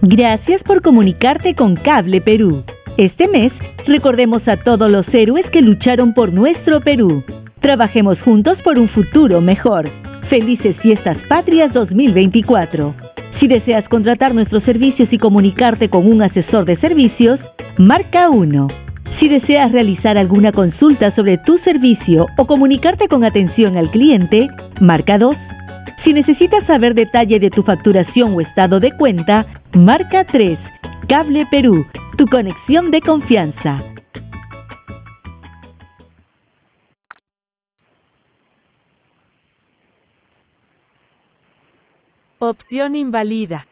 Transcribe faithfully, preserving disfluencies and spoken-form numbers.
Gracias por comunicarte con Cable Perú. Este mes, recordemos a todos los héroes que lucharon por nuestro Perú. Trabajemos juntos por un futuro mejor. Felices Fiestas Patrias dos mil veinticuatro. Si deseas contratar nuestros servicios y comunicarte con un asesor de servicios, marca uno. Si deseas realizar alguna consulta sobre tu servicio o comunicarte con atención al cliente, marca dos. Si necesitas saber detalle de tu facturación o estado de cuenta, marca tres. Cable Perú, tu conexión de confianza. Opción invalida.